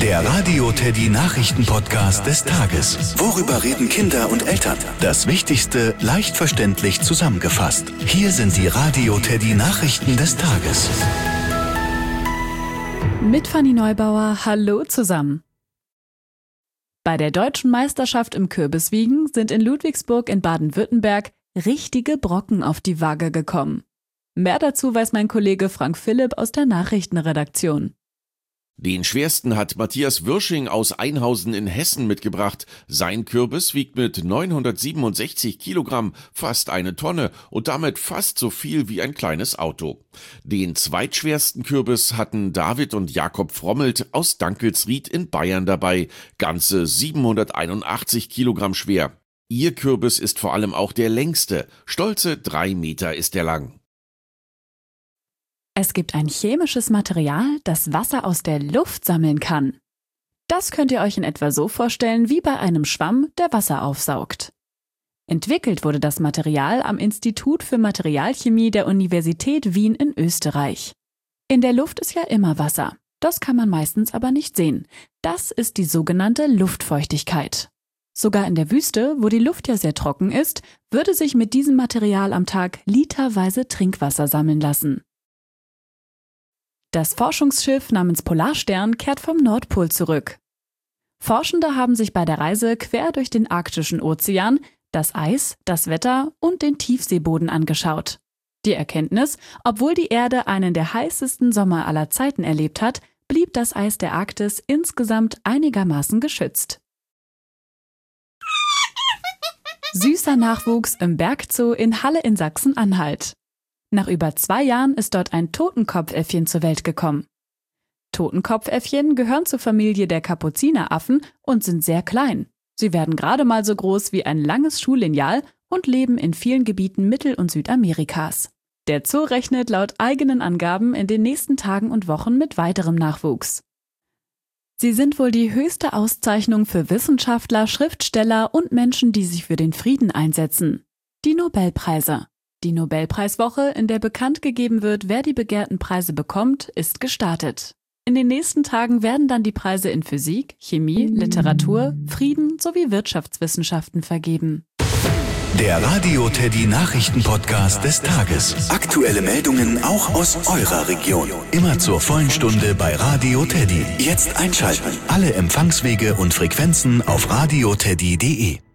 Der Radio Teddy Nachrichten-Podcast des Tages. Worüber reden Kinder und Eltern? Das Wichtigste leicht verständlich zusammengefasst. Hier sind die Radio Teddy Nachrichten des Tages. Mit Fanny Neubauer, hallo zusammen. Bei der Deutschen Meisterschaft im Kürbiswiegen sind in Ludwigsburg in Baden-Württemberg richtige Brocken auf die Waage gekommen. Mehr dazu weiß mein Kollege Frank Philipp aus der Nachrichtenredaktion. Den schwersten hat Matthias Wirsching aus Einhausen in Hessen mitgebracht. Sein Kürbis wiegt mit 967 Kilogramm fast eine Tonne und damit fast so viel wie ein kleines Auto. Den zweitschwersten Kürbis hatten David und Jakob Frommelt aus Dankelsried in Bayern dabei, ganze 781 Kilogramm schwer. Ihr Kürbis ist vor allem auch der längste, stolze 3 Meter ist er lang. Es gibt ein chemisches Material, das Wasser aus der Luft sammeln kann. Das könnt ihr euch in etwa so vorstellen wie bei einem Schwamm, der Wasser aufsaugt. Entwickelt wurde das Material am Institut für Materialchemie der Universität Wien in Österreich. In der Luft ist ja immer Wasser. Das kann man meistens aber nicht sehen. Das ist die sogenannte Luftfeuchtigkeit. Sogar in der Wüste, wo die Luft ja sehr trocken ist, würde sich mit diesem Material am Tag literweise Trinkwasser sammeln lassen. Das Forschungsschiff namens Polarstern kehrt vom Nordpol zurück. Forschende haben sich bei der Reise quer durch den arktischen Ozean das Eis, das Wetter und den Tiefseeboden angeschaut. Die Erkenntnis: Obwohl die Erde einen der heißesten Sommer aller Zeiten erlebt hat, blieb das Eis der Arktis insgesamt einigermaßen geschützt. Süßer Nachwuchs im Bergzoo in Halle in Sachsen-Anhalt. Nach über 2 Jahren ist dort ein Totenkopfäffchen zur Welt gekommen. Totenkopfäffchen gehören zur Familie der Kapuzineraffen und sind sehr klein. Sie werden gerade mal so groß wie ein langes Schullineal und leben in vielen Gebieten Mittel- und Südamerikas. Der Zoo rechnet laut eigenen Angaben in den nächsten Tagen und Wochen mit weiterem Nachwuchs. Sie sind wohl die höchste Auszeichnung für Wissenschaftler, Schriftsteller und Menschen, die sich für den Frieden einsetzen: die Nobelpreise. Die Nobelpreiswoche, in der bekannt gegeben wird, wer die begehrten Preise bekommt, ist gestartet. In den nächsten Tagen werden dann die Preise in Physik, Chemie, Literatur, Frieden sowie Wirtschaftswissenschaften vergeben. Der Radio Teddy Nachrichten-Podcast des Tages. Aktuelle Meldungen auch aus eurer Region. Immer zur vollen Stunde bei Radio Teddy. Jetzt einschalten. Alle Empfangswege und Frequenzen auf radioteddy.de.